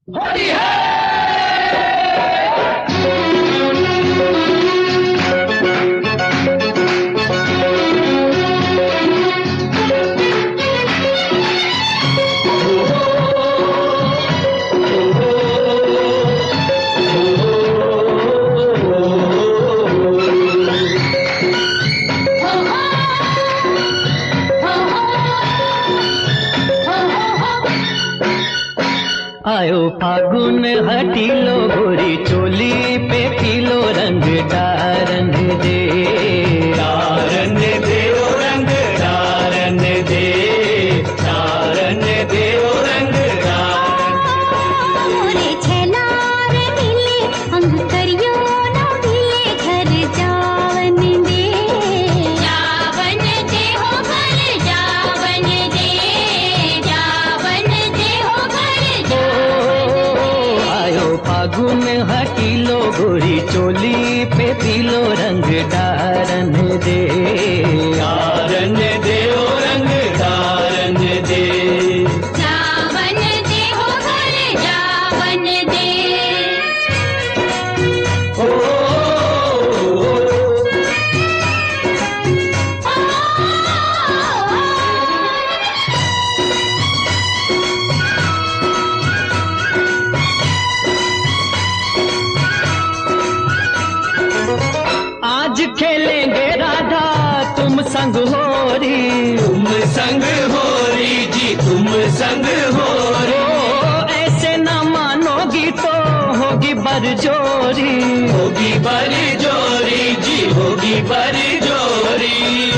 होली है। आयो फागुन हटीलो गोरी चोली पे पीलो रंग डारन दे, डारन दे ओ रंग डारन दे, डारन दे ओ रंग मोरे छेलार मिले अंग करियो ना मिले घर जावन दे, जावन दे हो घर जावन दे, जावन दे हो घर आयो फागुन हटीलो गोरी चोली पे पीलो रंग डारन दे, डारन दे ओ रंग डारन दे, जावन दे हो घर जावन दे। ओ आज खेलेंगे राधा तुम संग होरी, तुम संग होरी जी तुम संग होरी, ऐसे न मानोगी तो होगी बरजोरी, होगी बड़ी जोरी जी होगी बड़ी जोरी।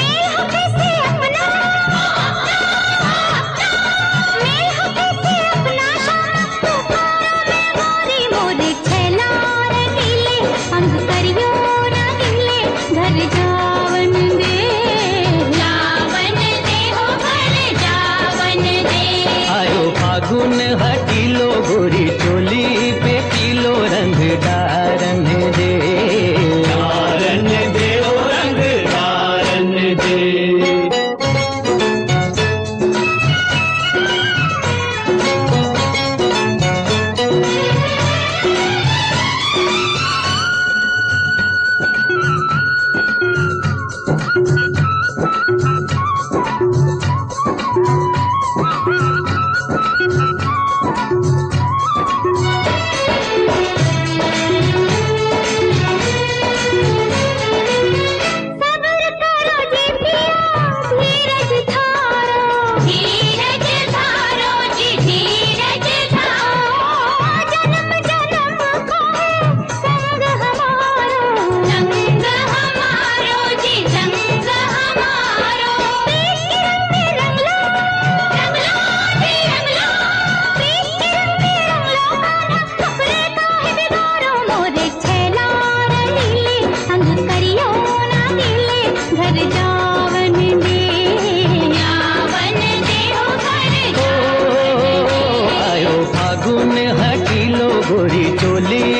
घर जावन दे, जावन दे हो घर जावन दे। आयो फागुन हटीलो गोरी चोली पे पीलो रंग डारन दे, डारन दे ओ रंग डारन दे। सब्र करो जी पिया धीरज धारो, धीरज धारो जी धीरज धारो। जन्म जन्म को है संग हमारो, संग हमारो जी संग हमारो। प्रीत के रंग में रंग लो जी रंग लो, प्रीत के रंग में रंग लो गाना कपड़े का है बिगाड़ो। मोरे छेलार नीले अंग करियो ना नीले घर जावन दे, जावन दे हो घर आयो फागुन हटीलो गोरी चोली